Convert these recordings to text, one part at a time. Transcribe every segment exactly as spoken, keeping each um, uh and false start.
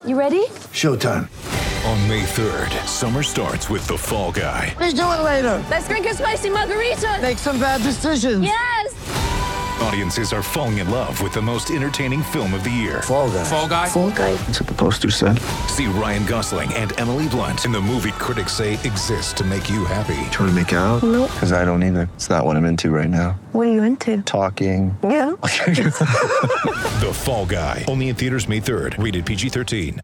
You ready? Showtime. On May third, summer starts with The Fall Guy. Let's do it later. Let's drink a spicy margarita. Make some bad decisions. Yes! Audiences are falling in love with the most entertaining film of the year. Fall Guy. Fall Guy? Fall Guy. That's what the poster said. See Ryan Gosling and Emily Blunt in the movie critics say exists to make you happy. Trying to make it out? Nope. Because I don't either. It's not what I'm into right now. What are you into? Talking. Yeah. The Fall Guy. Only in theaters May third. Rated P G thirteen.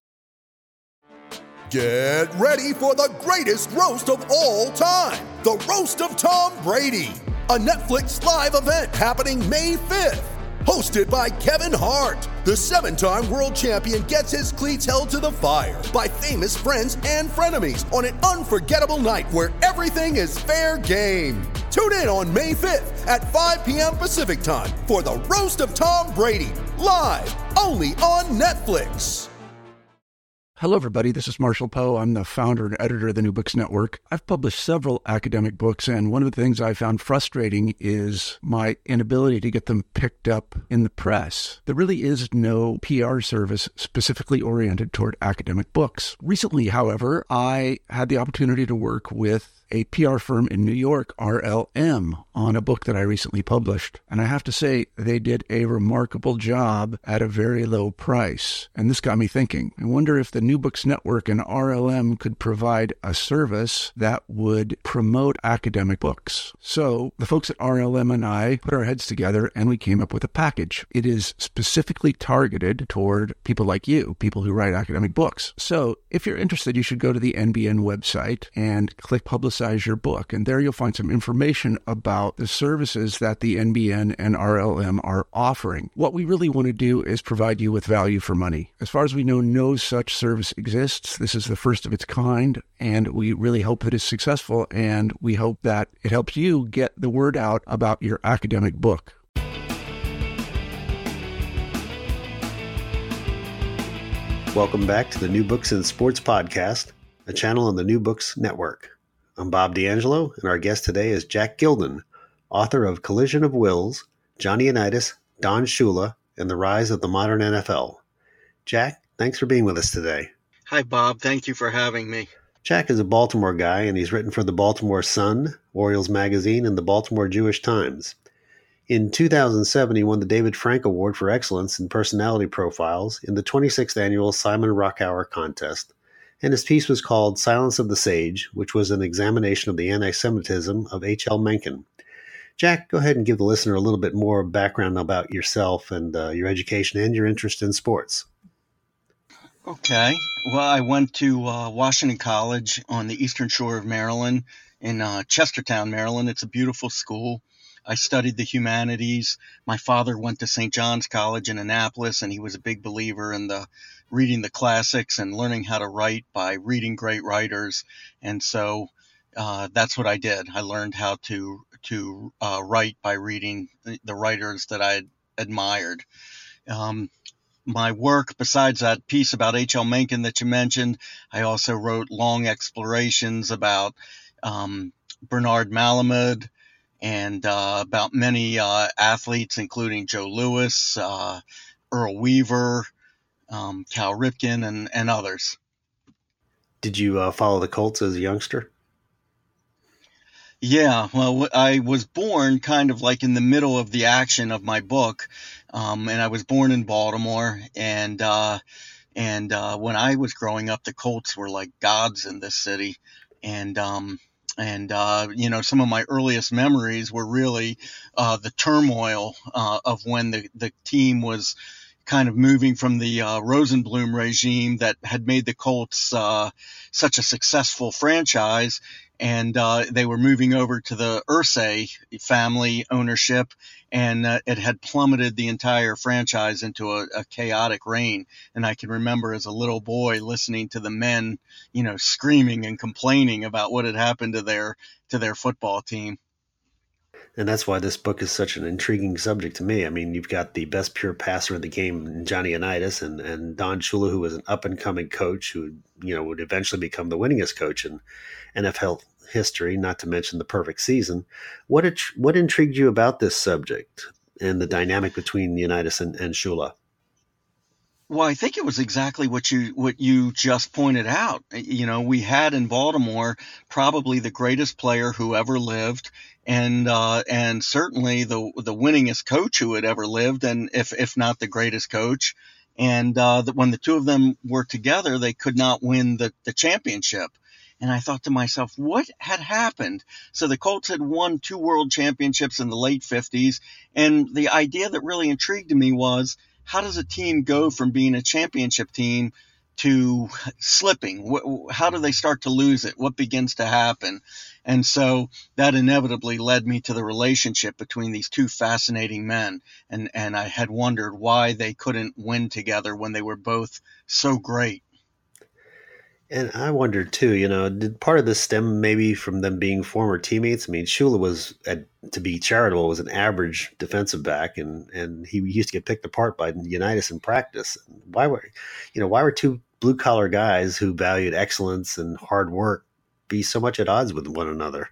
Get ready for the greatest roast of all time. The Roast of Tom Brady. A Netflix live event happening May fifth. Hosted by Kevin Hart. The seven-time world champion gets his cleats held to the fire by famous friends and frenemies on an unforgettable night where everything is fair game. Tune in on May fifth at five p.m. Pacific time for the Roast of Tom Brady. Live only on Netflix. Hello, everybody. This is Marshall Poe. I'm the founder and editor of the New Books Network. I've published several academic books, and one of the things I found frustrating is my inability to get them picked up in the press. There really is no P R service specifically oriented toward academic books. Recently, however, I had the opportunity to work with a P R firm in New York, R L M, on a book that I recently published. And I have to say, they did a remarkable job at a very low price. And this got me thinking, I wonder if the New Books Network and R L M could provide a service that would promote academic books. So the folks at R L M and I put our heads together and we came up with a package. It is specifically targeted toward people like you, people who write academic books. So if you're interested, you should go to the N B N website and click Publicize your book, and there you'll find some information about the services that the N B N and R L M are offering. What we really want to do is provide you with value for money. As far as we know, no such service exists. This is the first of its kind, and we really hope that it's successful, and we hope that it helps you get the word out about your academic book. Welcome back to the New Books in Sports podcast, a channel on the New Books Network. I'm Bob D'Angelo, and our guest today is Jack Gilden, author of Collision of Wills, Johnny Unitas, Don Shula, and the Rise of the Modern N F L. Jack, thanks for being with us today. Hi, Bob. Thank you for having me. Jack is a Baltimore guy, and he's written for the Baltimore Sun, Orioles Magazine, and the Baltimore Jewish Times. In two thousand seven, he won the David Frank Award for Excellence in Personality Profiles in the twenty-sixth Annual Simon Rockower Contest. And his piece was called Silence of the Sage, which was an examination of the anti-Semitism of H L Mencken. Jack, go ahead and give the listener a little bit more background about yourself and uh, your education and your interest in sports. Okay. Well, I went to uh, Washington College on the Eastern Shore of Maryland in uh, Chestertown, Maryland. It's a beautiful school. I studied the humanities. My father went to Saint John's College in Annapolis, and he was a big believer in the reading the classics and learning how to write by reading great writers. And so uh, that's what I did. I learned how to to uh, write by reading the, the writers that I admired. Um, my work, besides that piece about H L Mencken that you mentioned, I also wrote long explorations about um, Bernard Malamud, and uh, about many uh, athletes, including Joe Louis, uh, Earl Weaver, um, Cal Ripken, and, and others. Did you uh, follow the Colts as a youngster? Yeah, well, I was born kind of like in the middle of the action of my book, um, and I was born in Baltimore, and uh, and uh, when I was growing up, the Colts were like gods in this city, and um, And, uh, you know, some of my earliest memories were really uh, the turmoil uh, of when the, the team was kind of moving from the uh, Rosenblum regime that had made the Colts uh, such a successful franchise. And uh, they were moving over to the Irsay family ownership, and uh, it had plummeted the entire franchise into a, a chaotic reign. And I can remember as a little boy listening to the men, you know, screaming and complaining about what had happened to their to their football team. And that's why this book is such an intriguing subject to me. I mean, you've got the best pure passer in the game, Johnny Unitas, and, and Don Shula, who was an up-and-coming coach who, you know, would eventually become the winningest coach in N F L history, not to mention the perfect season. What it, what intrigued you about this subject and the dynamic between Unitas and, and Shula? Well, I think it was exactly what you what you just pointed out. You know, we had in Baltimore probably the greatest player who ever lived, and uh, and certainly the the winningest coach who had ever lived, and if if not the greatest coach. And uh, that when the two of them were together, they could not win the the championship. And I thought to myself, what had happened? So the Colts had won two world championships in the late fifties, and the idea that really intrigued me was, how does a team go from being a championship team to slipping? How do they start to lose it? What begins to happen? And so that inevitably led me to the relationship between these two fascinating men. And, and I had wondered why they couldn't win together when they were both so great. And I wondered too, you know, did part of this stem maybe from them being former teammates? I mean, Shula was, at, to be charitable, was an average defensive back, and, and he used to get picked apart by Unitas in practice. Why were, you know, why were two blue collar guys who valued excellence and hard work be so much at odds with one another?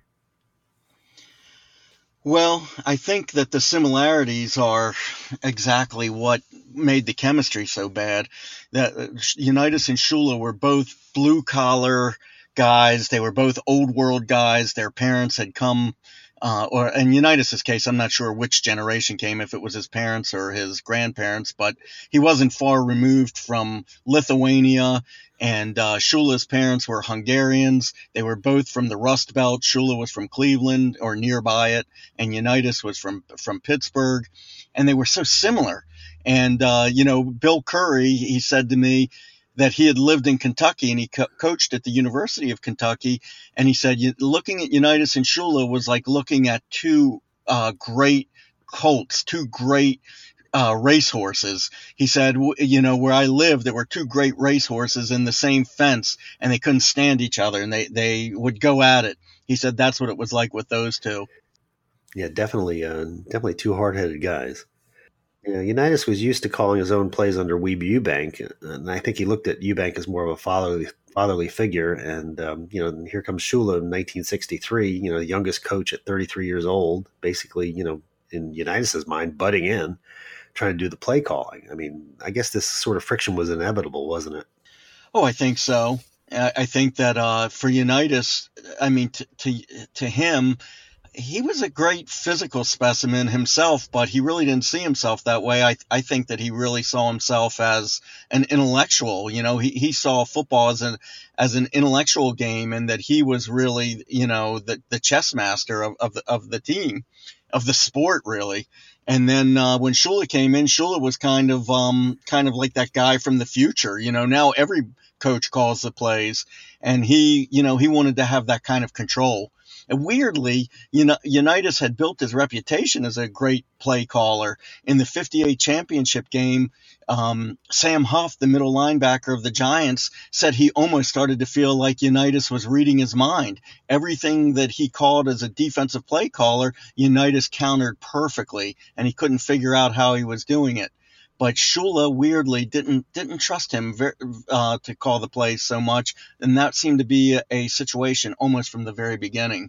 Well, I think that the similarities are exactly what made the chemistry so bad. That Unitas and Shula were both blue-collar guys. They were both old world guys. Their parents had come, uh, or in Unitas' case, I'm not sure which generation came, if it was his parents or his grandparents, but he wasn't far removed from Lithuania. And uh, Shula's parents were Hungarians. They were both from the Rust Belt. Shula was from Cleveland or nearby it, and Unitas was from from Pittsburgh. And they were so similar. And, uh, you know, Bill Curry, he said to me that he had lived in Kentucky and he co- coached at the University of Kentucky. And he said, looking at Unitas and Shula was like looking at two uh, great colts, two great Uh, racehorses. He said, you know, where I lived, there were two great racehorses in the same fence, and they couldn't stand each other, and they, they would go at it. He said that's what it was like with those two. Yeah, definitely, uh, definitely two hard-headed guys. You know, Unitas was used to calling his own plays under Weeb Eubank, and I think he looked at Eubank as more of a fatherly fatherly figure. And um, you know, here comes Shula in nineteen sixty-three. You know, the youngest coach at thirty-three years old, basically, you know, in Unitas's mind, butting in, trying to do the play calling. I mean, I guess this sort of friction was inevitable, wasn't it? Oh, I think so. I, I think that uh, for Unitas, I mean, to, to to him, he was a great physical specimen himself, but he really didn't see himself that way. I I think that he really saw himself as an intellectual. You know, he, he saw football as an as an intellectual game, and that he was really, you know, the the chess master of of the, of the team, of the sport, really. And then uh, when Shula came in, Shula was kind of um, kind of like that guy from the future. You know, now every coach calls the plays, and he, you know, he wanted to have that kind of control. And weirdly, you know, Unitas had built his reputation as a great play caller. In the fifty-eight championship game, um, Sam Huff, the middle linebacker of the Giants, said he almost started to feel like Unitas was reading his mind. Everything that he called as a defensive play caller, Unitas countered perfectly, and he couldn't figure out how he was doing it. But Shula weirdly didn't didn't trust him very, uh, to call the plays so much, and that seemed to be a, a situation almost from the very beginning.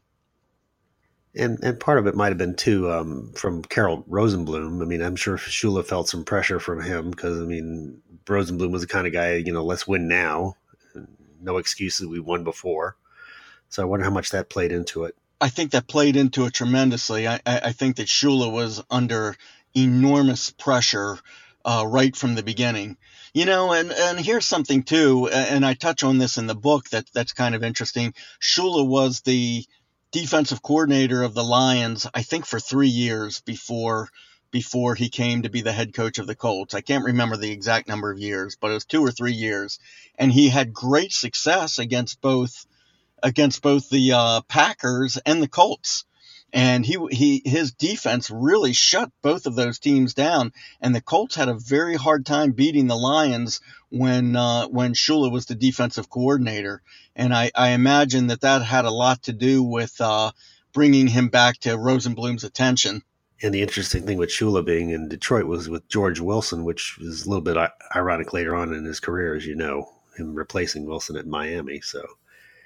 And and part of it might have been, too, um, from Carroll Rosenblum. I mean, I'm sure Shula felt some pressure from him because, I mean, Rosenblum was the kind of guy, you know, let's win now. No excuses, we won before. So I wonder how much that played into it. I think that played into it tremendously. I, I, I think that Shula was under enormous pressure uh, right from the beginning. You know, and, and here's something, too, and I touch on this in the book that that's kind of interesting. Shula was the defensive coordinator of the Lions, I think, for three years before before he came to be the head coach of the Colts. I can't remember the exact number of years, but it was two or three years. And he had great success against both against both the uh, Packers and the Colts. And he he his defense really shut both of those teams down. And the Colts had a very hard time beating the Lions when uh, when Shula was the defensive coordinator. And I, I imagine that that had a lot to do with uh, bringing him back to Rosenblum's attention. And the interesting thing with Shula being in Detroit was with George Wilson, which was a little bit ironic later on in his career, as you know, him replacing Wilson at Miami. So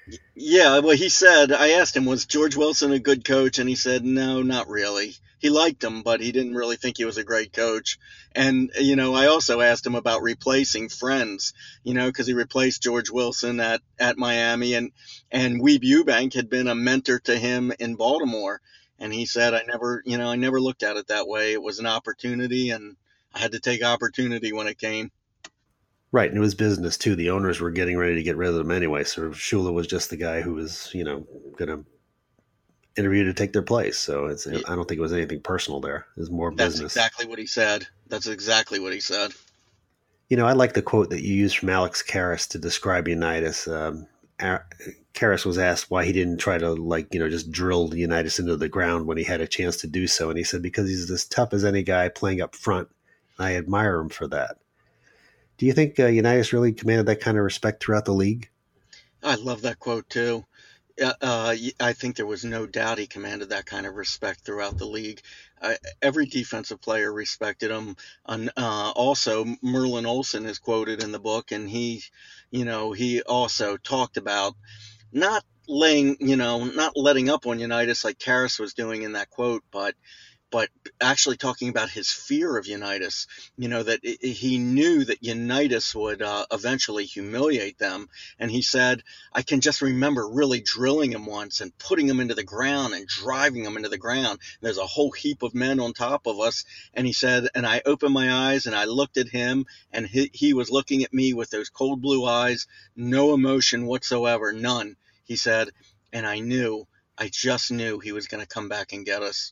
Yeah, well, he said, I asked him, was George Wilson a good coach? And he said, no, not really. He liked him, but he didn't really think he was a great coach. And, you know, I also asked him about replacing friends, you know, because he replaced George Wilson at, at Miami, and, and Weeb Ewbank had been a mentor to him in Baltimore. And he said, I never, you know, I never looked at it that way. It was an opportunity, and I had to take opportunity when it came. Right, and it was business too. The owners were getting ready to get rid of them anyway. So Shula was just the guy who was, you know, going to interview to take their place. So it's, I don't think it was anything personal there. It was more That's business. That's exactly what he said. That's exactly what he said. You know, I like the quote that you used from Alex Karras to describe Unitas. Um, Karras was asked why he didn't try to, like, you know, just drill Unitas into the ground when he had a chance to do so. And he said, because he's as tough as any guy playing up front. I admire him for that. Do you think uh, Unitas really commanded that kind of respect throughout the league? I love that quote too. Uh, uh, I think there was no doubt he commanded that kind of respect throughout the league. Uh, every defensive player respected him. And, uh, also, Merlin Olsen is quoted in the book, and he, you know, he also talked about not laying, you know, not letting up on Unitas like Karras was doing in that quote, but but actually talking about his fear of Unitas, you know, that it, he knew that Unitas would uh, eventually humiliate them. And he said, I can just remember really drilling him once and putting him into the ground and driving him into the ground. There's a whole heap of men on top of us. And he said, and I opened my eyes and I looked at him, and he, he was looking at me with those cold blue eyes, no emotion whatsoever, none. He said, and I knew, I just knew he was going to come back and get us.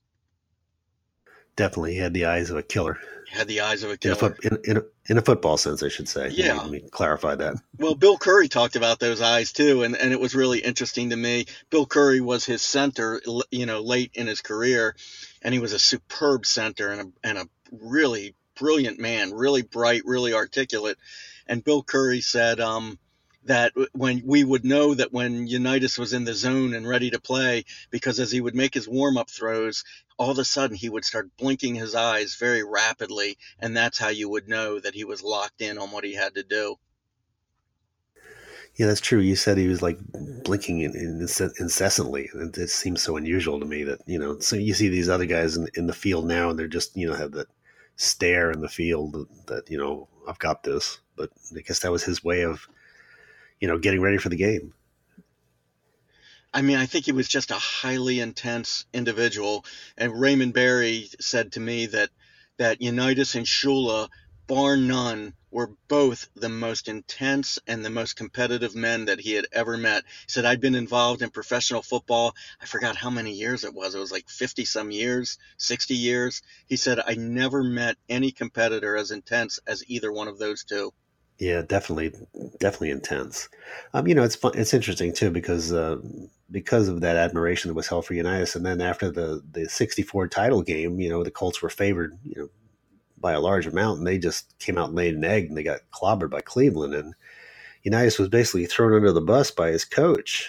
Definitely, he had the eyes of a killer. He had the eyes of a killer. In a, foot, in, in, a, in a football sense, I should say. Yeah. Let me clarify that. Well, Bill Curry talked about those eyes too, and, and it was really interesting to me. Bill Curry was his center, you know, late in his career, and he was a superb center and a, and a really brilliant man, really bright, really articulate. And Bill Curry said um, that when we would know that when Unitas was in the zone and ready to play, because as he would make his warm-up throws, all of a sudden he would start blinking his eyes very rapidly, and that's how you would know that he was locked in on what he had to do. Yeah, that's true. You said he was like blinking in, in, incessantly. And it seems so unusual to me that, you know, so you see these other guys in, in the field now, and they're just, you know, have that stare in the field that, that, you know, I've got this. But I guess that was his way of, you know, getting ready for the game. I mean, I think he was just a highly intense individual. And Raymond Berry said to me that that Unitas and Shula, bar none, were both the most intense and the most competitive men that he had ever met. He said, I'd been involved in professional football. I forgot how many years it was. It was like fifty some years, sixty years. He said, I never met any competitor as intense as either one of those two. Yeah, definitely, definitely intense. Um, you know, it's fun. It's interesting too because uh, because of that admiration that was held for Unitas, and then after the the sixty-four title game, you know, the Colts were favored, you know, by a large amount, and they just came out and laid an egg, and they got clobbered by Cleveland, and Unitas was basically thrown under the bus by his coach.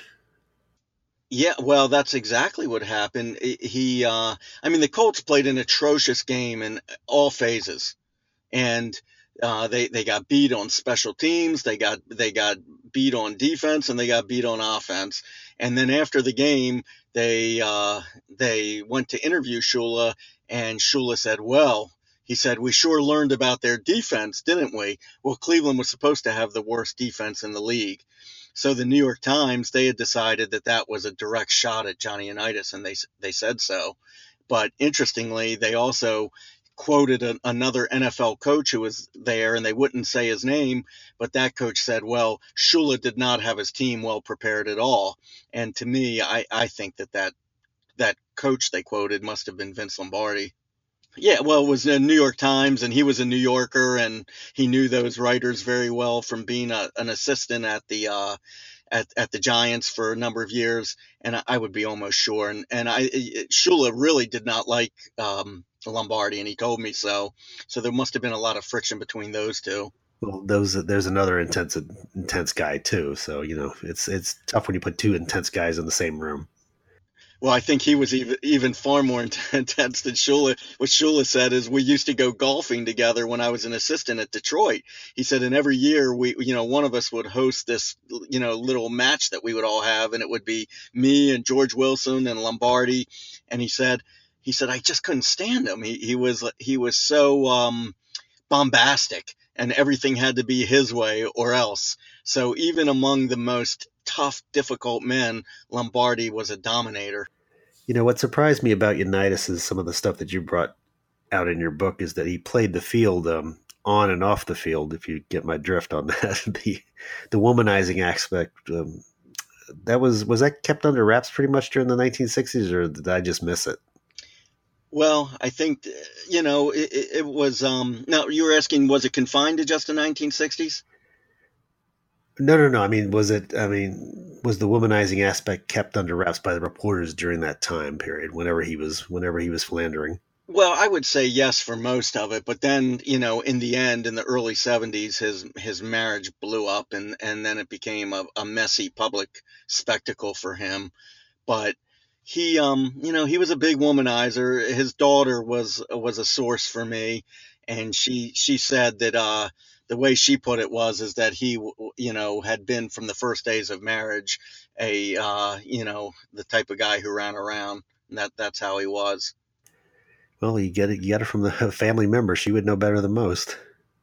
Yeah, well, that's exactly what happened. He, uh, I mean, the Colts played an atrocious game in all phases, and Uh, they, they got beat on special teams, they got they got beat on defense, and they got beat on offense. And then after the game, they uh, they went to interview Shula, and Shula said, well, he said, we sure learned about their defense, didn't we? Well, Cleveland was supposed to have the worst defense in the league. So the New York Times, they had decided that that was a direct shot at Johnny Unitas, and they they said so. But interestingly, they also quoted a, another N F L coach who was there, and they wouldn't say his name, but that coach said, well, Shula did not have his team well prepared at all. And to me, I, I think that, that that coach they quoted must have been Vince Lombardi. Yeah, well, it was the New York Times, and he was a New Yorker, and he knew those writers very well from being a, an assistant at the uh, at at the Giants for a number of years, and I, I would be almost sure. And and I Shula really did not like um, Lombardi, and he told me so. So there must have been a lot of friction between those two. Well, those there's another intense intense guy too. So you know, it's it's tough when you put two intense guys in the same room. Well, I think he was even even far more intense than Shula. What Shula said is, we used to go golfing together when I was an assistant at Detroit. He said, and every year we, you know, one of us would host this, you know, little match that we would all have, and it would be me and George Wilson and Lombardi. And he said, he said, I just couldn't stand him. He he was he was so um, bombastic, and everything had to be his way or else. So even among the most tough, difficult men, Lombardi was a dominator. You know, what surprised me about Unitas is some of the stuff that you brought out in your book is that he played the field um, on and off the field, if you get my drift on that. the the womanizing aspect, um, that was, was that kept under wraps pretty much during the nineteen sixties, or did I just miss it? Well, I think, you know, it, it was, um, now you were asking, was it confined to just the nineteen sixties? No, no, no. I mean, was it, I mean, was the womanizing aspect kept under wraps by the reporters during that time period, whenever he was, whenever he was philandering? Well, I would say yes for most of it, but then, you know, in the end, in the early seventies, his his marriage blew up, and, and then it became a, a messy public spectacle for him. But he, um, you know, he was a big womanizer. His daughter was was a source for me, and she she said that uh, the way she put it was is that he, you know, had been from the first days of marriage a, uh, you know, the type of guy who ran around. And that that's how he was. Well, you get it. You get it from the family member. She would know better than most.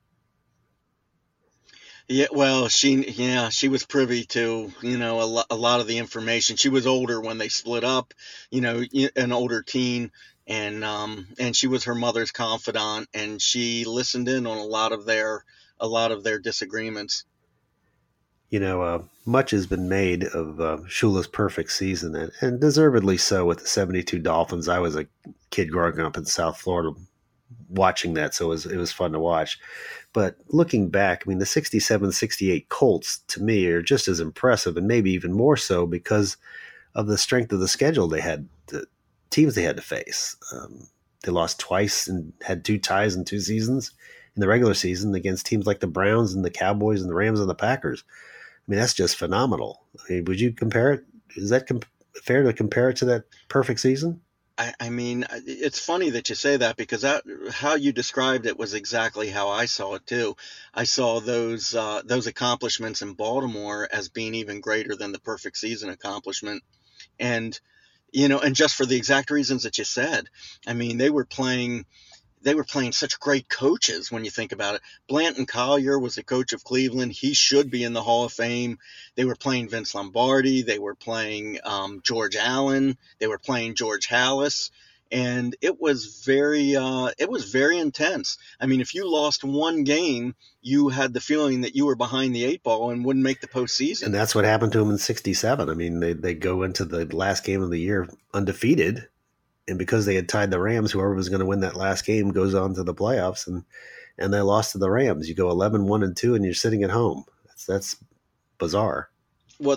Yeah, well, she, yeah, she was privy to, you know, a, lo- a lot of the information. She was older when they split up, you know, an older teen, and um, and she was her mother's confidant, and she listened in on a lot of their, a lot of their disagreements. You know, uh, much has been made of uh, Shula's perfect season, and, and deservedly so, with the seventy-two Dolphins. I was a kid growing up in South Florida watching that, so it was, it was fun to watch. But looking back, I mean, the sixty-seven sixty-eight Colts, to me, are just as impressive, and maybe even more so because of the strength of the schedule they had, the teams they had to face. Um, they lost twice and had two ties in two seasons in the regular season against teams like the Browns and the Cowboys and the Rams and the Packers. I mean, that's just phenomenal. I mean, would you compare it? Is that comp- fair to compare it to that perfect season? I, I mean, it's funny that you say that, because that, how you described it was exactly how I saw it too. I saw those uh, those accomplishments in Baltimore as being even greater than the perfect season accomplishment, and you know, and just for the exact reasons that you said. I mean, they were playing. They were playing such great coaches when you think about it. Blanton Collier was the coach of Cleveland. He should be in the Hall of Fame. They were playing Vince Lombardi. They were playing um, George Allen. They were playing George Halas. And it was very, uh, it was very intense. I mean, if you lost one game, you had the feeling that you were behind the eight ball and wouldn't make the postseason. And that's what happened to them in sixty-seven. I mean, they, they go into the last game of the year undefeated. And because they had tied the Rams, whoever was going to win that last game goes on to the playoffs, and, and they lost to the Rams. You go eleven one and two, and you're sitting at home. That's that's bizarre. What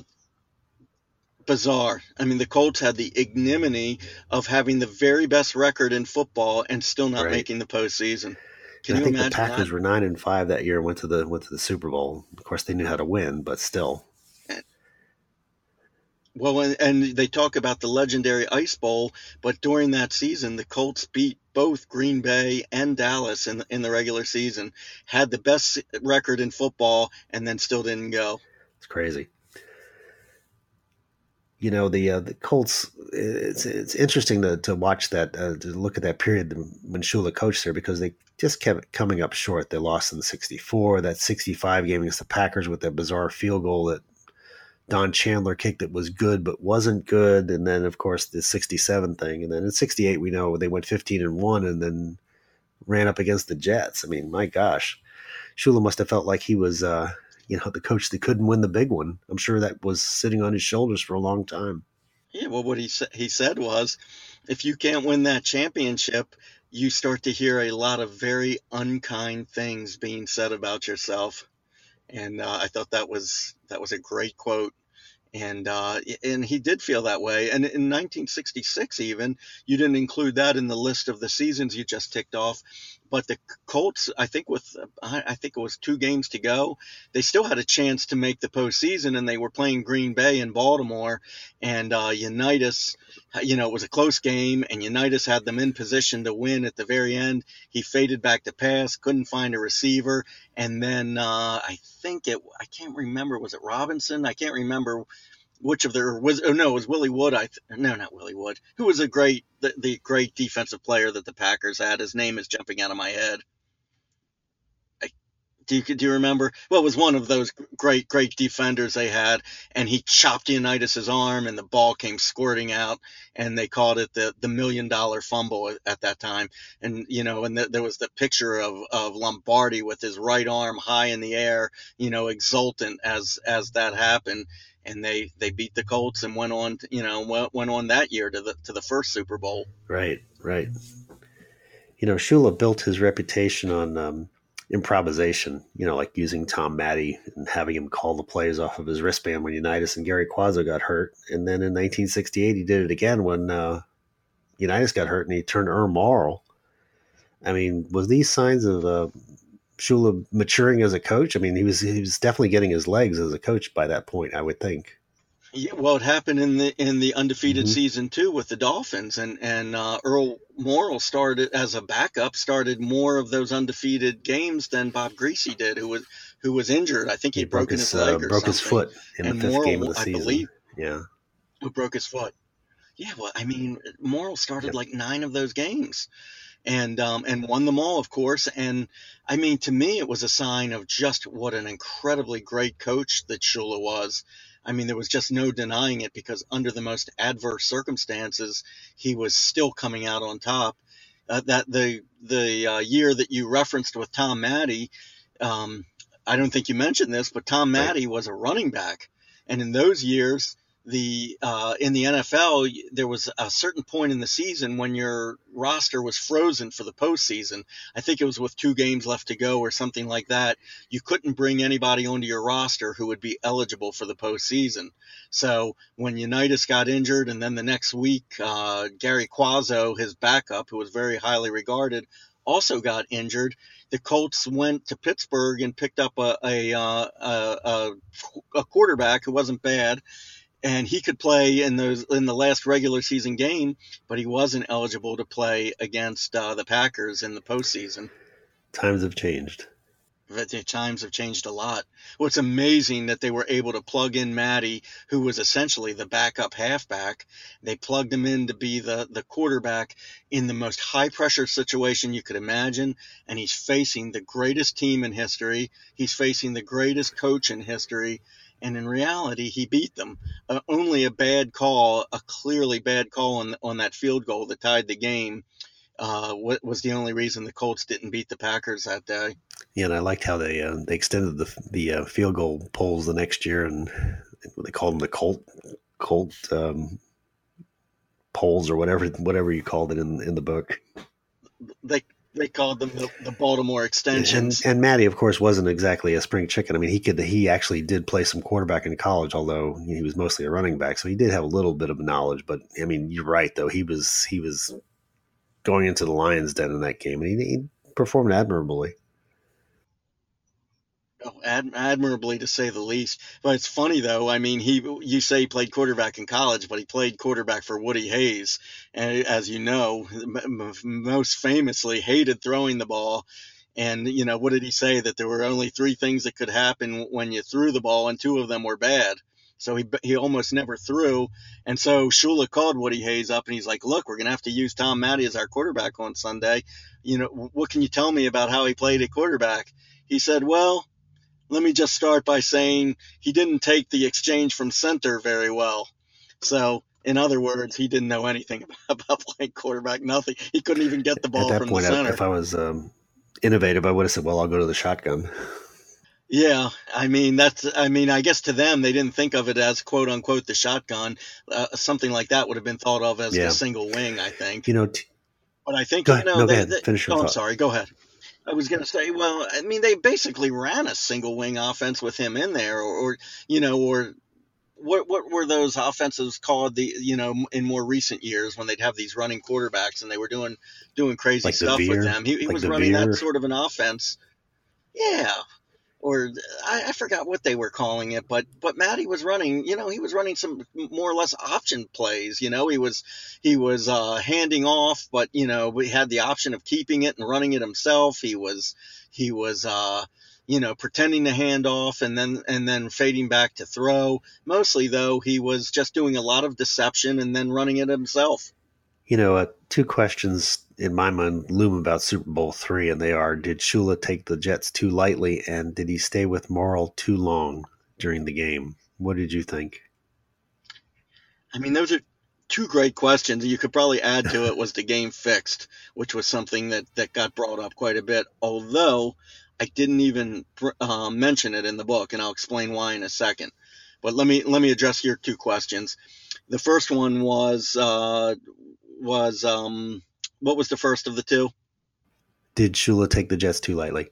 bizarre? I mean, the Colts had the ignominy of having the very best record in football and still not Right. making the postseason. Can And I you think imagine the Packers that? were nine and five that year and went to the went to the Super Bowl. Of course, they knew how to win, but still. Well, and, and they talk about the legendary Ice Bowl, but during that season, the Colts beat both Green Bay and Dallas in in the regular season, had the best record in football, and then still didn't go. It's crazy. You know, the uh, the Colts, it's it's interesting to, to watch that, uh, to look at that period when Shula coached there, because they just kept coming up short. They lost in sixty-four, that sixty-five game against the Packers with that bizarre field goal that Don Chandler kicked that was good but wasn't good, and then of course the sixty-seven thing, and then in sixty-eight we know they went fifteen and one and then ran up against the Jets. I mean, my gosh, Shula must have felt like he was, uh, you know, the coach that couldn't win the big one. I'm sure that was sitting on his shoulders for a long time. Yeah, well, what he sa- he said was, if you can't win that championship, you start to hear a lot of very unkind things being said about yourself. And uh, I thought that was that was a great quote, and uh, and he did feel that way. And in nineteen sixty-six, even, you didn't include that in the list of the seasons you just ticked off, but the Colts, I think with I think it was two games to go, they still had a chance to make the postseason, and they were playing Green Bay and Baltimore, and uh, Unitas, you know, it was a close game, and Unitas had them in position to win at the very end. He faded back to pass, couldn't find a receiver, and then uh, I think it I can't remember, was it Robinson? I can't remember which of their was oh no it was Willie Wood I th- no not Willie Wood who was a great the, the great defensive player that the Packers had. His name is jumping out of my head. I, do you do you remember? Well, it was one of those great great defenders they had, and he chopped Unitas's arm, and the ball came squirting out, and they called it the the million dollar fumble at, at that time. And you know, and the, there was the picture of of Lombardi with his right arm high in the air, you know, exultant as as that happened. And they, they beat the Colts and went on, to, you know, went, went on that year to the to the first Super Bowl. Right, right. You know, Shula built his reputation on um, improvisation. You know, like using Tom Matty and having him call the plays off of his wristband when Unitas and Gary Quazzo got hurt. And then in nineteen sixty-eight, he did it again when uh, Unitas got hurt, and he turned Earl Morrall. I mean, was these signs of uh, Shula maturing as a coach? I mean, he was he was definitely getting his legs as a coach by that point, I would think. Yeah, well, it happened in the in the undefeated Mm-hmm. season too with the Dolphins, and and uh, Earl Morrall started as a backup, started more of those undefeated games than Bob Greasy did, who was who was injured. I think he'd He broke broken his, his leg uh, or broke something. his foot in And the fifth Morrall, game of the I season. believe, Yeah, who broke his foot. Yeah, well, I mean, Morrall started Yep. like nine of those games. And um, and won them all, of course. And I mean, to me, it was a sign of just what an incredibly great coach that Shula was. I mean, there was just no denying it, because under the most adverse circumstances, he was still coming out on top. Uh, that the the uh, year that you referenced with Tom Matty, um, I don't think you mentioned this, but Tom Matty was a running back, and in those years, the uh, in the N F L, there was a certain point in the season when your roster was frozen for the postseason. I think it was with two games left to go or something like that. You couldn't bring anybody onto your roster who would be eligible for the postseason. So when Unitas got injured, and then the next week, uh, Gary Quazzo, his backup, who was very highly regarded, also got injured, the Colts went to Pittsburgh and picked up a a, uh, a, a, a quarterback who wasn't bad. And he could play in those in the last regular season game, but he wasn't eligible to play against uh, the Packers in the postseason. times have changed. The times have changed a lot. Well, it's amazing that they were able to plug in Matty, who was essentially the backup halfback. They plugged him in to be the, the quarterback in the most high-pressure situation you could imagine, and he's facing the greatest team in history. He's facing the greatest coach in history. And in reality, he beat them. Uh, only a bad call, a clearly bad call on on that field goal that tied the game, uh, was the only reason the Colts didn't beat the Packers that day. Yeah, and I liked how they uh, they extended the the uh, field goal polls the next year, and they called them the Colt Colt um, polls or whatever whatever you called it in in the book. They They called them the, the Baltimore extensions. And, and Matty, of course, wasn't exactly a spring chicken. I mean, he could he actually did play some quarterback in college, although he was mostly a running back, so he did have a little bit of knowledge. But I mean, you're right, though. He was he was going into the Lions' den in that game, and he, he performed admirably. Oh, ad- admirably, to say the least. But it's funny, though. I mean, he you say he played quarterback in college, but he played quarterback for Woody Hayes. And as you know, m- most famously hated throwing the ball. And, you know, what did he say? That there were only three things that could happen when you threw the ball, and two of them were bad. So he he almost never threw. And so Shula called Woody Hayes up, and he's like, look, we're going to have to use Tom Matty as our quarterback on Sunday. You know, what can you tell me about how he played at quarterback? He said, well, let me just start by saying he didn't take the exchange from center very well. So, in other words, he didn't know anything about, about playing quarterback, nothing. He couldn't even get the ball At that from point, the center. if I was um, innovative, I would have said, well, I'll go to the shotgun. Yeah, I mean, that's, I mean, I guess to them, they didn't think of it as quote unquote the shotgun. Uh, something like that would have been thought of as Yeah. the single wing, I think. You know, t- But I think, Go you ahead. know, No, go they, ahead. they- Finish your oh, I'm thought. sorry, go ahead. I was going to say, well, I mean, they basically ran a single wing offense with him in there, or, or you know, or what what were those offenses called? The you know in more recent years when they'd have these running quarterbacks and they were doing doing crazy Like the stuff with veer? them. He, he Like was the running veer? that sort of an offense. Yeah. Or I, I forgot what they were calling it, but but Matty was running. You know, he was running some more or less option plays. You know, he was he was uh, handing off, but you know, we had the option of keeping it and running it himself. He was he was uh, you know pretending to hand off and then and then fading back to throw. Mostly though, he was just doing a lot of deception and then running it himself. You know, uh, two questions in my mind loom about Super Bowl three, and they are, did Shula take the Jets too lightly, and did he stay with Morrill too long during the game? What did you think? I mean, those are two great questions. You could probably add to it was the game fixed, which was something that, that got brought up quite a bit, although I didn't even uh, mention it in the book, and I'll explain why in a second. But let me let me address your two questions. The first one was uh, was um, what was the first of the two? Did Shula take the Jets too lightly?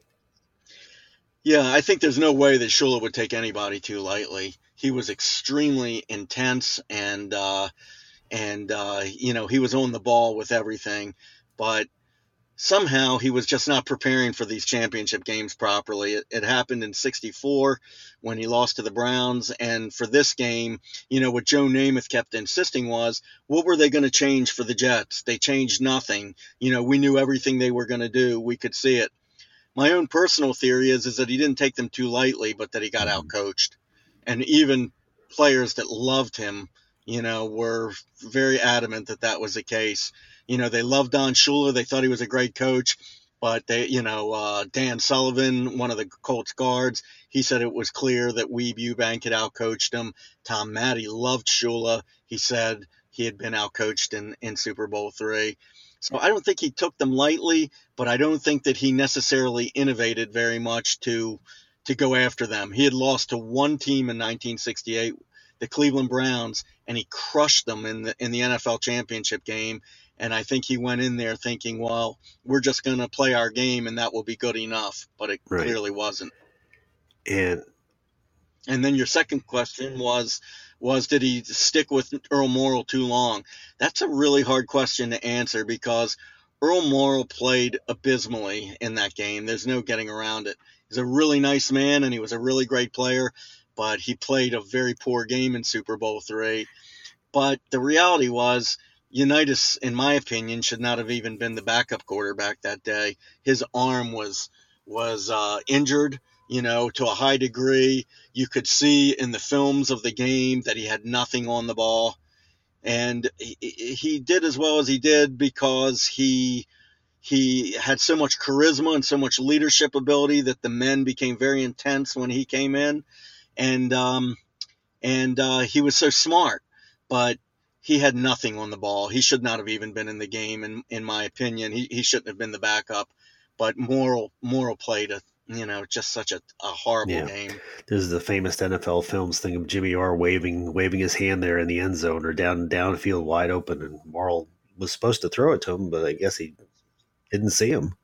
Yeah, I think there's no way that Shula would take anybody too lightly. He was extremely intense, and uh, and uh, you know he was on the ball with everything, but somehow he was just not preparing for these championship games properly. It, it happened in sixty-four when he lost to the Browns. And for this game, you know, what Joe Namath kept insisting was, what were they going to change for the Jets? They changed nothing. You know, we knew everything they were going to do. We could see it. My own personal theory is, is that he didn't take them too lightly, but that he got Mm-hmm. outcoached. And even players that loved him, you know, were very adamant that that was the case. You know, they loved Don Shula. They thought he was a great coach. But, they, you know, uh, Dan Sullivan, one of the Colts guards, he said it was clear that Weeb Eubank had outcoached him. Tom Matty loved Shula. He said he had been outcoached in, in Super Bowl three. So I don't think he took them lightly, but I don't think that he necessarily innovated very much to to go after them. He had lost to one team in nineteen sixty-eight, the Cleveland Browns, and he crushed them in the in the N F L championship game. And I think he went in there thinking, well, we're just going to play our game and that will be good enough. But it Right. clearly wasn't. And And then your second question was, was did he stick with Earl Morrill too long? That's a really hard question to answer because Earl Morrill played abysmally in that game. There's no getting around it. He's a really nice man and he was a really great player, but he played a very poor game in Super Bowl three. But the reality was, Unitas, in my opinion, should not have even been the backup quarterback that day. His arm was was uh, injured, you know, to a high degree. You could see in the films of the game that he had nothing on the ball. And he, he did as well as he did because he he had so much charisma and so much leadership ability that the men became very intense when he came in. And, um, and uh, he was so smart. But he had nothing on the ball. He should not have even been in the game, in, in my opinion. He he shouldn't have been the backup. But Morrill Morrill played a you know just such a, a horrible Yeah. game. there's the famous N F L films thing of Jimmy Orr waving waving his hand there in the end zone or down downfield wide open, and Morrill was supposed to throw it to him, but I guess he didn't see him.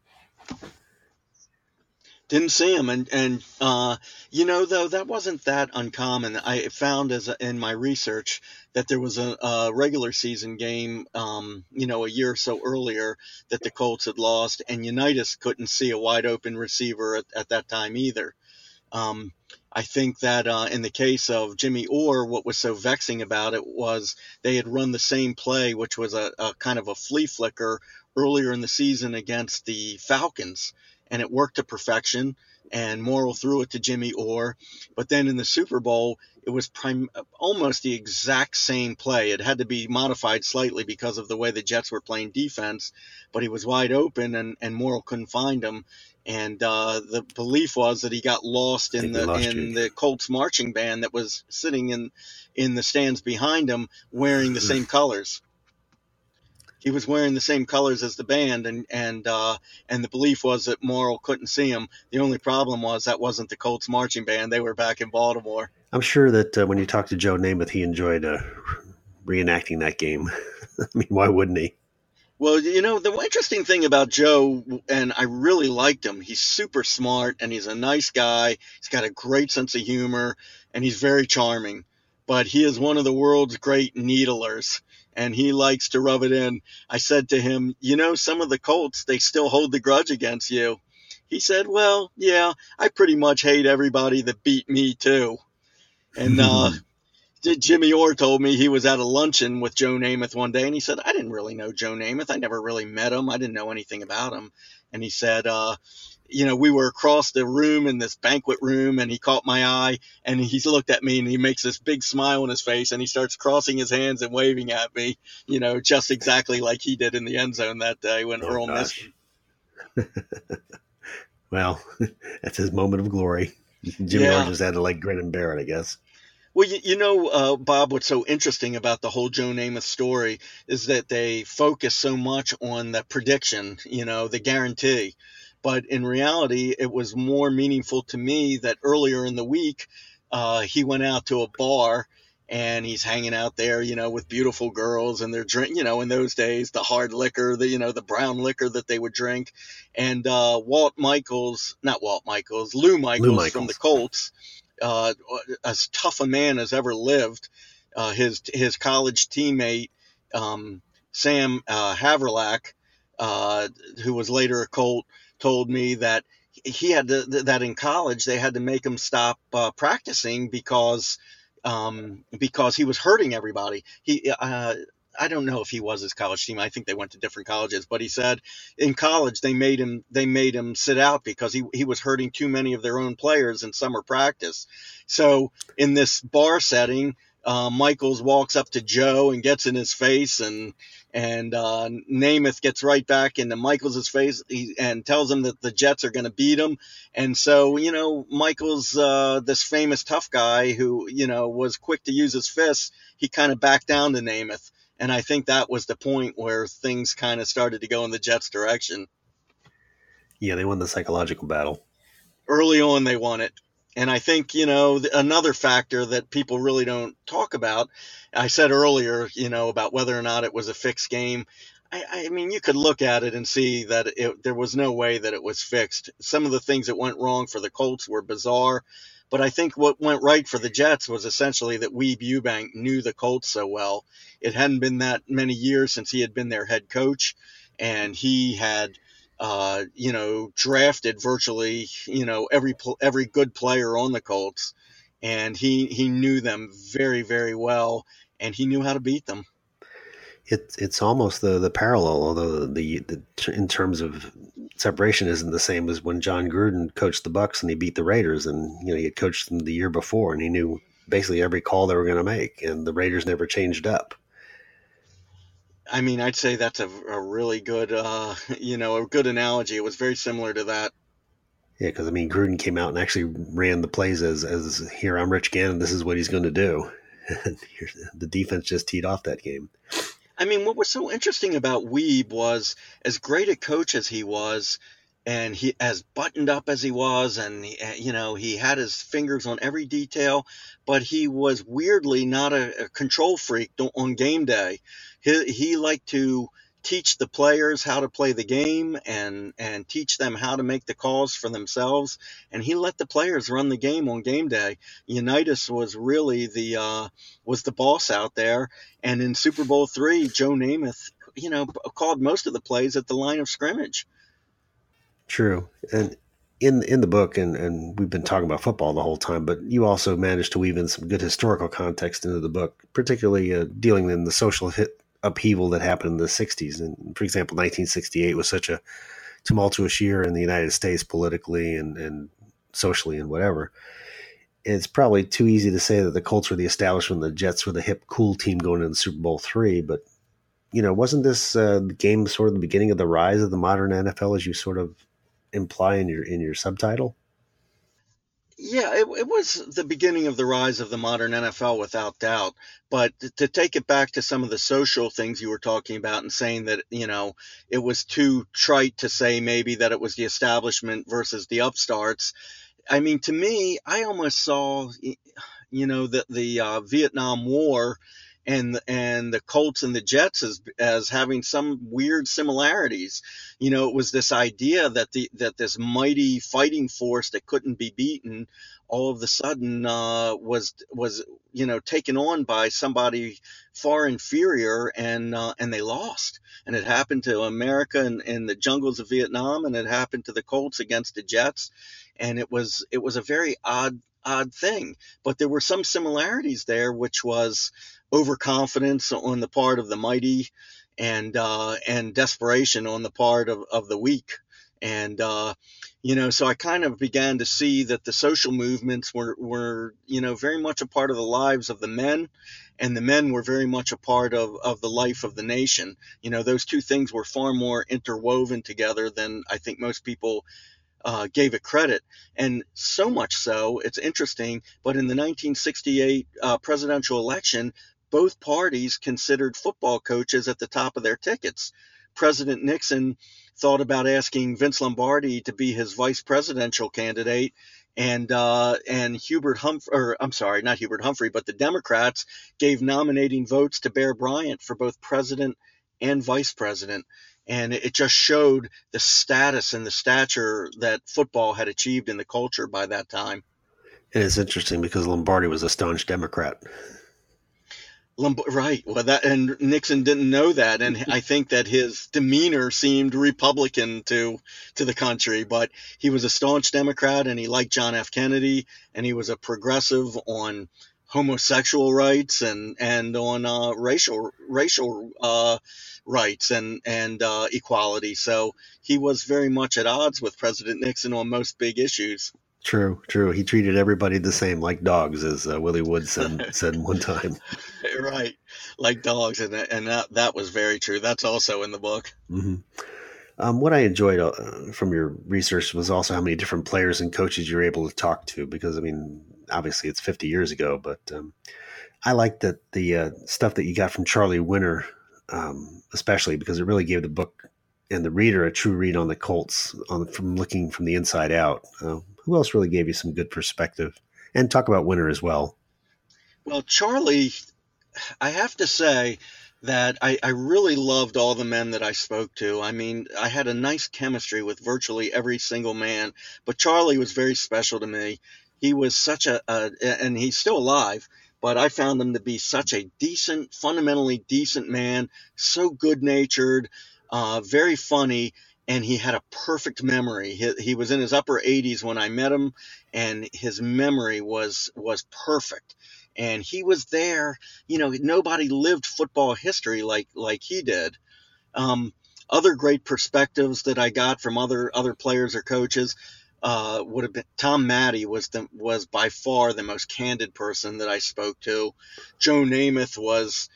Didn't see him, and and uh, you know though that wasn't that uncommon. I found as a, in my research that there was a, a regular season game, um, you know, a year or so earlier that the Colts had lost, and Unitas couldn't see a wide open receiver at, at that time either. Um, I think that uh, in the case of Jimmy Orr, what was so vexing about it was they had run the same play, which was a, a kind of a flea flicker earlier in the season against the Falcons. And it worked to perfection, and Morrill threw it to Jimmy Orr. But then in the Super Bowl, it was prim- almost the exact same play. It had to be modified slightly because of the way the Jets were playing defense, but he was wide open, and, and Morrill couldn't find him. And uh, the belief was that he got lost in think we the lost in you. the Colts marching band that was sitting in in the stands behind him, wearing the same colors. He was wearing the same colors as the band, and and uh, and the belief was that Morrill couldn't see him. The only problem was that wasn't the Colts marching band. They were back in Baltimore. I'm sure that uh, when you talk to Joe Namath, he enjoyed uh, reenacting that game. I mean, why wouldn't he? Well, you know, the interesting thing about Joe, and I really liked him, he's super smart, and he's a nice guy. He's got a great sense of humor, and he's very charming. but he is one of the world's great needlers, and he likes to rub it in. I said to him, you know, some of the Colts, they still hold the grudge against you. He said, well, yeah, I pretty much hate everybody that beat me too. And uh, Jimmy Orr told me he was at a luncheon with Joe Namath one day, and he said, I didn't really know Joe Namath. I never really met him. I didn't know anything about him. And he said, uh, you know, we were across the room in this banquet room, and he caught my eye, and he looked at me, and he makes this big smile on his face, and he starts crossing his hands and waving at me, you know, just exactly like he did in the end zone that day when Oh, Earl gosh. missed him. Well, that's his moment of glory. Jimmy Yeah. Orr just had to like grin and bear it, I guess. Well, you, you know, uh, Bob, what's so interesting about the whole Joe Namath story is that they focus so much on the prediction, you know, the guarantee. But in reality, it was more meaningful to me that earlier in the week, uh, he went out to a bar and he's hanging out there, you know, with beautiful girls, and they're drink, you know, in those days, the hard liquor, the, you know, the brown liquor that they would drink. And uh, Walt Michaels, not Walt Michaels, Lou Michaels, Lou Michaels. from the Colts, uh, as tough a man as ever lived, uh, his his college teammate, um, Sam uh, Haverlack, uh, who was later a Colt, told me that he had to, that in college they had to make him stop uh, practicing because um, because he was hurting everybody. He uh, I don't know if he was his college team. I think they went to different colleges, but he said in college they made him they made him sit out because he he was hurting too many of their own players in summer practice. So in this bar setting, uh, Michaels walks up to Joe and gets in his face, and and uh, Namath gets right back into Michaels' face he, and tells him that the Jets are going to beat him. And so, you know, Michaels, uh, this famous tough guy who, you know, was quick to use his fists, he kind of backed down to Namath. And I think that was the point where things kind of started to go in the Jets' direction. Yeah, they won the psychological battle. Early on, they won it. And I think, you know, th- another factor that people really don't talk about, I said earlier, you know, about whether or not it was a fixed game. I, I mean, you could look at it and see that it, there was no way that it was fixed. Some of the things that went wrong for the Colts were bizarre. But I think what went right for the Jets was essentially that Weeb Ewbank knew the Colts so well. It hadn't been that many years since he had been their head coach, and he had, uh, you know, drafted virtually, you know, every pl- every good player on the Colts, and he he knew them very, very well, and he knew how to beat them. It's it's almost the the parallel, although the, the in terms of separation isn't the same as when John Gruden coached the Bucs and he beat the Raiders, and you know he had coached them the year before and he knew basically every call they were going to make, and the Raiders never changed up. I mean, I'd say that's a, a really good, uh, you know, a good analogy. It was very similar to that. Yeah, because I mean Gruden came out and actually ran the plays as as here I'm Rich Gannon, this is what he's going to do. The defense just teed off that game. I mean, what was so interesting about Weeb was, as great a coach as he was, and he as buttoned up as he was, and he, you know, he had his fingers on every detail, but he was weirdly not a, a control freak on game day. He he liked to teach the players how to play the game and and teach them how to make the calls for themselves, and he let the players run the game on game day. Unitas was really the uh, was the boss out there, and in Super Bowl three, Joe Namath, you know, called most of the plays at the line of scrimmage. True, and in in the book, and, and we've been talking about football the whole time, but you also managed to weave in some good historical context into the book, particularly uh, dealing in the social hit upheaval that happened in the sixties. And for example, nineteen sixty-eight was such a tumultuous year in the United States politically and, and socially and whatever. It's probably too easy to say that the Colts were the establishment, the Jets were the hip, cool team going into Super Bowl three. But, you know, wasn't this uh, game sort of the beginning of the rise of the modern N F L, as you sort of imply in your in your subtitle? Yeah, it, it was the beginning of the rise of the modern N F L without doubt. But to take it back to some of the social things you were talking about and saying that, you know, it was too trite to say maybe that it was the establishment versus the upstarts. I mean, to me, I almost saw, you know, the, the uh, Vietnam War and and the Colts and the Jets as as having some weird similarities. You know, it was this idea that the that this mighty fighting force that couldn't be beaten all of a sudden uh, was was you know, taken on by somebody far inferior, and uh, and they lost. And it happened to America in, in the jungles of Vietnam, and it happened to the Colts against the Jets. And it was it was a very odd odd thing. But there were some similarities there, which was overconfidence on the part of the mighty, and uh, and desperation on the part of, of the weak. And, uh, you know, so I kind of began to see that the social movements were, were, you know, very much a part of the lives of the men, and the men were very much a part of, of the life of the nation. You know, those two things were far more interwoven together than I think most people uh, gave it credit. And so much so, it's interesting, but in the nineteen sixty-eight uh, presidential election, both parties considered football coaches at the top of their tickets. President Nixon thought about asking Vince Lombardi to be his vice presidential candidate, and uh, and Hubert Humphrey, or I'm sorry, not Hubert Humphrey, but the Democrats gave nominating votes to Bear Bryant for both president and vice president. And it just showed the status and the stature that football had achieved in the culture by that time. And it's interesting because Lombardi was a staunch Democrat. Right. Well, that, and Nixon didn't know that, and I think that his demeanor seemed Republican to to the country. But he was a staunch Democrat, and he liked John F. Kennedy, and he was a progressive on homosexual rights and and on uh, racial racial uh, rights and and uh, equality. So he was very much at odds with President Nixon on most big issues. True, true. He treated everybody the same, like dogs, as uh, Willie Wood said, said one time. Right, like dogs, and and that, that was very true. That's also in the book. Mm-hmm. Um, what I enjoyed uh, from your research was also how many different players and coaches you were able to talk to, because, I mean, obviously it's fifty years ago, but um, I liked that the uh, stuff that you got from Charlie Winter, um, especially because it really gave the book and the reader a true read on the Colts on from looking from the inside out. Uh, who else really gave you some good perspective? And talk about Winter as well. Well, Charlie, I have to say that I, I really loved all the men that I spoke to. I mean, I had a nice chemistry with virtually every single man, but Charlie was very special to me. He was such a, a and he's still alive, but I found him to be such a decent, fundamentally decent man, so good-natured, uh, very funny, and he had a perfect memory. He, he was in his upper eighties when I met him, and his memory was was perfect. And he was there. You know, nobody lived football history like like he did. Um, other great perspectives that I got from other other players or coaches uh, would have been Tom Matte was the, was by far the most candid person that I spoke to. Joe Namath was,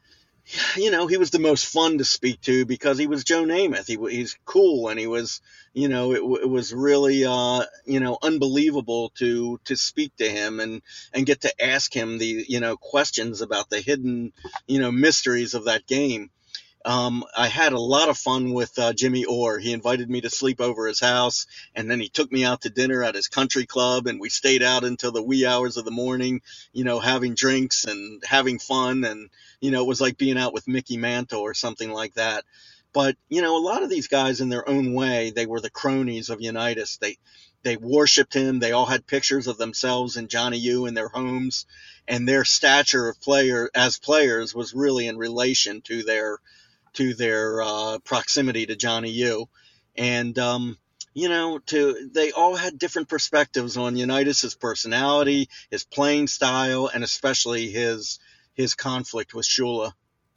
you know, he was the most fun to speak to because he was Joe Namath. He he's cool, and he was, you know, it, it was really, uh, you know, unbelievable to to speak to him and and get to ask him the, you know, questions about the hidden, you know, mysteries of that game. Um, I had a lot of fun with uh, Jimmy Orr. He invited me to sleep over his house, and then he took me out to dinner at his country club, and we stayed out until the wee hours of the morning, you know, having drinks and having fun. And, you know, it was like being out with Mickey Mantle or something like that. But, you know, a lot of these guys in their own way, they were the cronies of Unitas. They they worshipped him. They all had pictures of themselves and Johnny U in their homes, and their stature of player as players was really in relation to their to their uh, proximity to Johnny U. And, um, you know, to they all had different perspectives on Unitas' personality, his playing style, and especially his his conflict with Shula.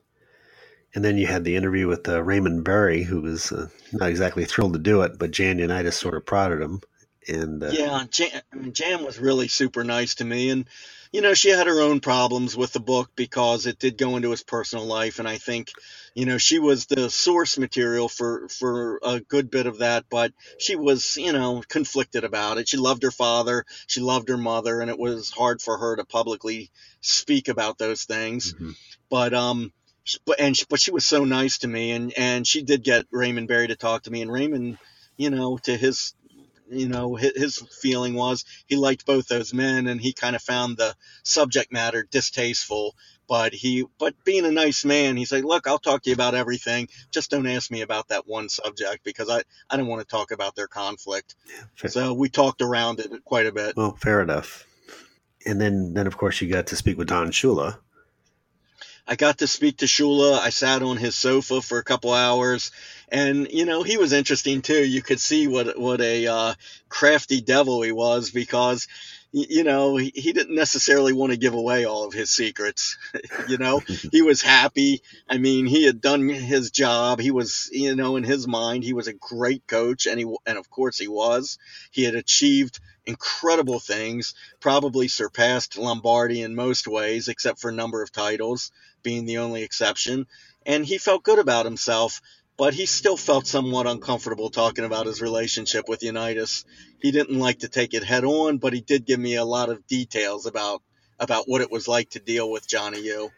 And then you had the interview with uh, Raymond Berry, who was uh, not exactly thrilled to do it, but Jan Unitas sort of prodded him. And uh, yeah, Jan, I mean, Jan was really super nice to me. And, you know, she had her own problems with the book because it did go into his personal life. And I think, you know, she was the source material for, for a good bit of that. But she was, you know, conflicted about it. She loved her father. She loved her mother. And it was hard for her to publicly speak about those things. Mm-hmm. But, um, but, and, but she was so nice to me. And, and she did get Raymond Berry to talk to me. And Raymond, you know, to his you know, his feeling was he liked both those men, and he kind of found the subject matter distasteful. But he, but being a nice man, he said, "Look, I'll talk to you about everything. Just don't ask me about that one subject because I, I don't want to talk about their conflict." Fair. So we talked around it quite a bit. Well, fair enough. And then, then of course, you got to speak with Don Shula. I got to speak to Shula. I sat on his sofa for a couple hours, and you know he was interesting too. You could see what what a uh, crafty devil he was, because you know he, he didn't necessarily want to give away all of his secrets. you know he was happy. I mean, he had done his job. He was, you know, in his mind, he was a great coach, and he and of course he was. He had achieved incredible things, probably surpassed Lombardi in most ways, except for a number of titles being the only exception. And he felt good about himself, but he still felt somewhat uncomfortable talking about his relationship with Unitas. He didn't like to take it head on, but he did give me a lot of details about about what it was like to deal with Johnny U.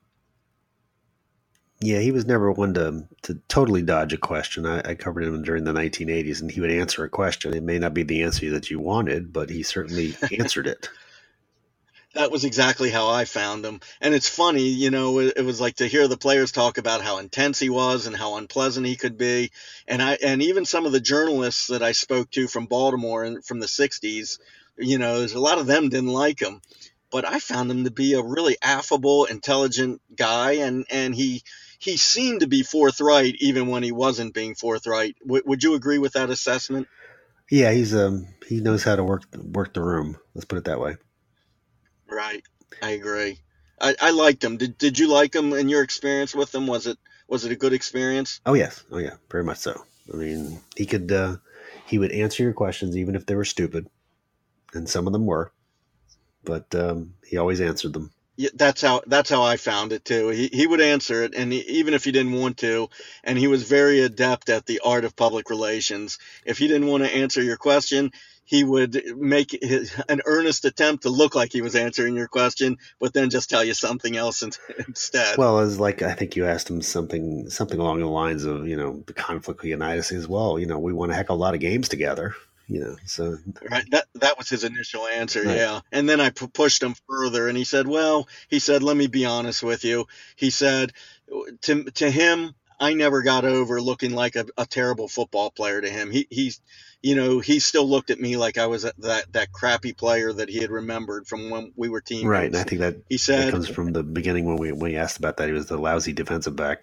Yeah, he was never one to to totally dodge a question. I, I covered him during the nineteen eighties, and he would answer a question. It may not be the answer that you wanted, but he certainly answered it. That was exactly how I found him. And it's funny, you know, it, it was like to hear the players talk about how intense he was and how unpleasant he could be. And I and even some of the journalists that I spoke to from Baltimore and from the sixties, you know, there's a lot of them didn't like him. But I found him to be a really affable, intelligent guy, and, and he he seemed to be forthright even when he wasn't being forthright. W- would you agree with that assessment? Yeah, he's um he knows how to work work the room. Let's put it that way. Right. I agree. I, I liked him. Did Did you like him in your experience with him? Was it Was it a good experience? Oh yes. Oh yeah. Very much so. I mean, he could uh, he would answer your questions even if they were stupid, and some of them were, but um, he always answered them. Yeah, that's how that's how I found it too. He he would answer it, and he, even if he didn't want to, and he was very adept at the art of public relations. If he didn't want to answer your question, he would make his, an earnest attempt to look like he was answering your question, but then just tell you something else in, instead. Well, as like I think you asked him something something along the lines of, you know, the conflict with Unitas as well. You know, we won a heck of a lot of games together. You know, so right. That that was his initial answer, right. Yeah. And then I p- pushed him further, and he said, "Well, he said, let me be honest with you. He said, to to him, I never got over looking like a, a terrible football player to him. He he's, you know, he still looked at me like I was that that crappy player that he had remembered from when we were teammates. Right, and I think that he said that comes from the beginning when we when we asked about that. He was the lousy defensive back.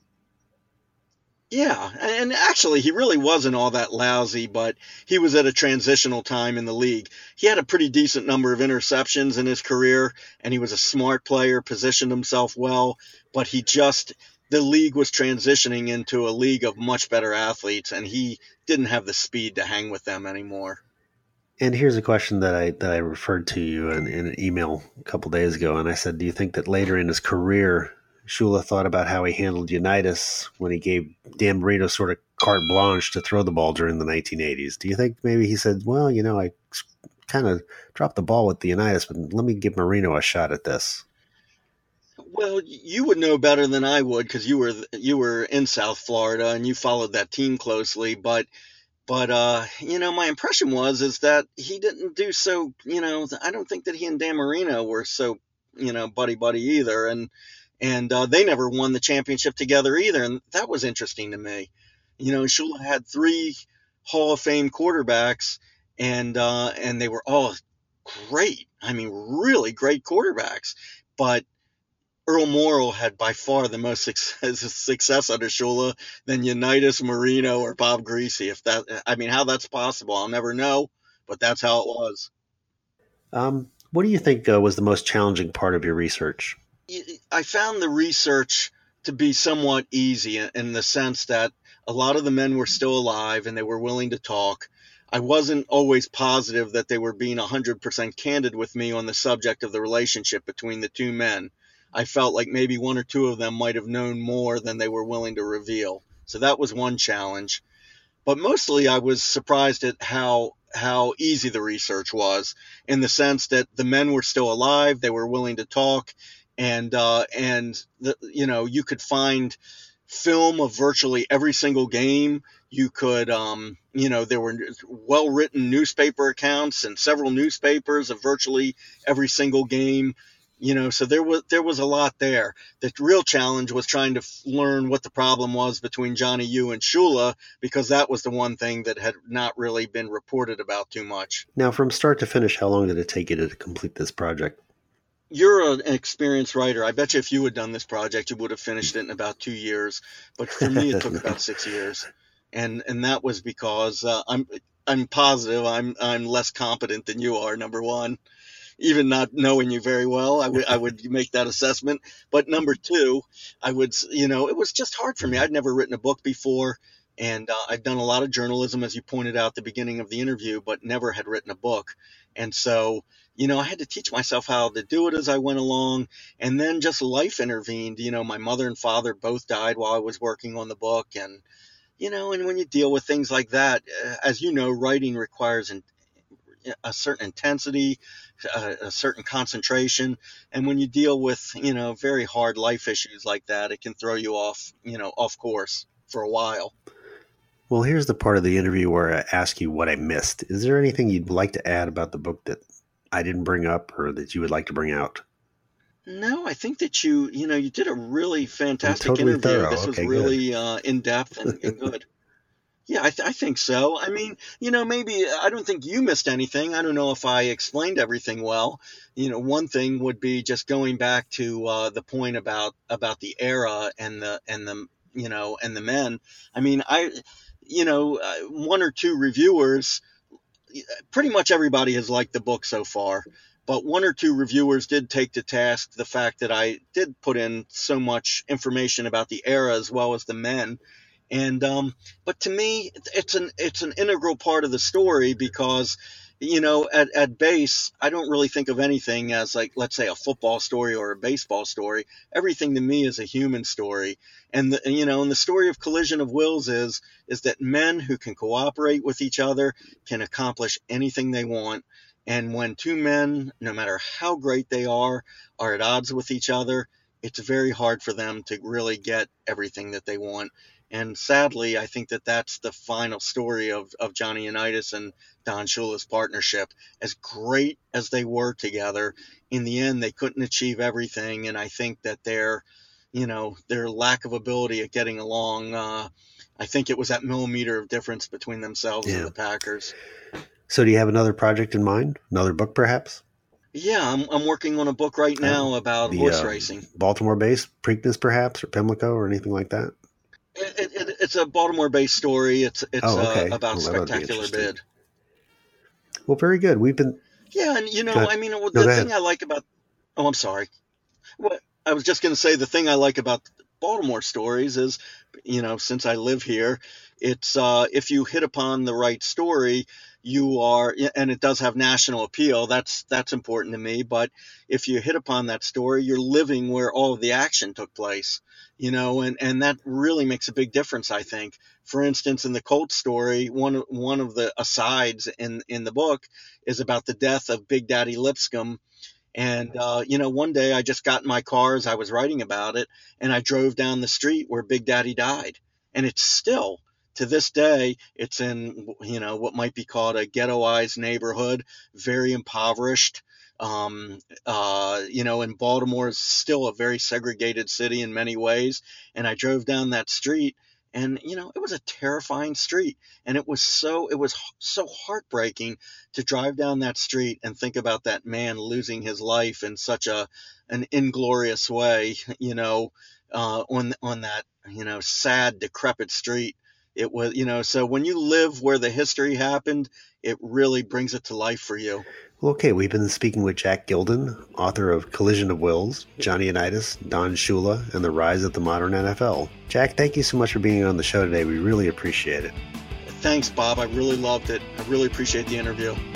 Yeah, and actually he really wasn't all that lousy, but he was at a transitional time in the league. He had a pretty decent number of interceptions in his career, and he was a smart player, positioned himself well, but he just, the league was transitioning into a league of much better athletes, and he didn't have the speed to hang with them anymore. And here's a question that I that I referred to you in, in an email a couple days ago, and I said, do you think that later in his career Shula thought about how he handled Unitas when he gave Dan Marino sort of carte blanche to throw the ball during the nineteen eighties? Do you think maybe he said, well, you know, I kind of dropped the ball with the Unitas, but let me give Marino a shot at this? Well, you would know better than I would, because you were you were in South Florida and you followed that team closely. But but uh, you know, my impression was is that he didn't do so. You know, I don't think that he and Dan Marino were so, you know, buddy buddy either, and. And uh, they never won the championship together either. And that was interesting to me. You know, Shula had three Hall of Fame quarterbacks, and uh, and they were all great. I mean, really great quarterbacks. But Earl Morrall had by far the most success, success under Shula than Unitas, Marino, or Bob Greasy. If that, I mean, how that's possible, I'll never know. But that's how it was. Um, what do you think uh, was the most challenging part of your research? I found the research to be somewhat easy in the sense that a lot of the men were still alive and they were willing to talk. I wasn't always positive that they were being one hundred percent candid with me on the subject of the relationship between the two men. I felt like maybe one or two of them might have known more than they were willing to reveal. So that was one challenge. But mostly I was surprised at how how easy the research was, in the sense that the men were still alive, they were willing to talk. And, uh, and the, you know, you could find film of virtually every single game. You could, um, you know, there were well-written newspaper accounts and several newspapers of virtually every single game. You know, so there was there was a lot there. The real challenge was trying to f- learn what the problem was between Johnny Yu and Shula, because that was the one thing that had not really been reported about too much. Now, from start to finish, how long did it take you to complete this project? You're an experienced writer. I bet you if you had done this project, you would have finished it in about two years. But for me, it took about six years, and and that was because uh, I'm I'm positive I'm I'm less competent than you are. Number one. Even not knowing you very well, I would I would make that assessment. But number two, I would, you know, it was just hard for me. I'd never written a book before, and uh, I'd done a lot of journalism, as you pointed out at the beginning of the interview, but never had written a book. And so, you know, I had to teach myself how to do it as I went along. And then just life intervened. You know, my mother and father both died while I was working on the book. And, you know, and when you deal with things like that, as you know, writing requires an a certain intensity, a, a certain concentration. And when you deal with, you know, very hard life issues like that, it can throw you off, you know, off course for a while. Well, here's the part of the interview where I ask you what I missed. Is there anything you'd like to add about the book that I didn't bring up or that you would like to bring out? No, I think that you, you know, you did a really fantastic totally interview. thorough. This was Okay, really uh, in-depth and, and good. Yeah, I, th- I think so. I mean, you know, maybe I don't think you missed anything. I don't know if I explained everything well. You know, one thing would be just going back to uh, the point about about the era and the and the you know and the men. I mean, I, you know, uh, one or two reviewers, pretty much everybody has liked the book so far. But one or two reviewers did take to task the fact that I did put in so much information about the era as well as the men. And um, but to me, it's an it's an integral part of the story because, you know, at, at base, I don't really think of anything as like, let's say, a football story or a baseball story. Everything to me is a human story. And, the, you know, and the story of Collision of Wills is is that men who can cooperate with each other can accomplish anything they want. And when two men, no matter how great they are, are at odds with each other, it's very hard for them to really get everything that they want. And sadly, I think that that's the final story of, of Johnny Unitas and Don Shula's partnership. As great as they were together, in the end, they couldn't achieve everything. And I think that their, you know, their lack of ability at getting along, uh, I think it was that millimeter of difference between themselves yeah. and the Packers. So do you have another project in mind? Another book, perhaps? Yeah, I'm I'm working on a book right now uh, about the, horse uh, racing. Baltimore-based, Preakness, perhaps, or Pimlico, or anything like that? It, it, it's a Baltimore-based story. It's it's oh, okay. uh, about well, Spectacular Bid. Well, very good. We've been yeah, and you know, I mean, well, no, the thing I like about oh, I'm sorry. Well, I was just going to say the thing I like about Baltimore stories is, you know, since I live here, it's uh, if you hit upon the right story, you are, and it does have national appeal. That's that's important to me. But if you hit upon that story, you're living where all of the action took place, you know, and, and that really makes a big difference, I think. For instance, in the Colt story, one one of the asides in in the book is about the death of Big Daddy Lipscomb. And, uh, you know, one day I just got in my car as I was writing about it, and I drove down the street where Big Daddy died. And it's still, to this day, it's in, you know, what might be called a ghettoized neighborhood, very impoverished. Um, uh, you know, and Baltimore is still a very segregated city in many ways. And I drove down that street, and, you know, it was a terrifying street. And it was so it was so heartbreaking to drive down that street and think about that man losing his life in such a an inglorious way, you know, uh, on on that, you know, sad, decrepit street. It was, you know, so when you live where the history happened, it really brings it to life for you. Well, okay, we've been speaking with Jack Gilden, author of Collision of Wills, Johnny Unitas, Don Shula, and the Rise of the Modern N F L. Jack, thank you so much for being on the show today. We really appreciate it. Thanks, Bob. I really loved it. I really appreciate the interview.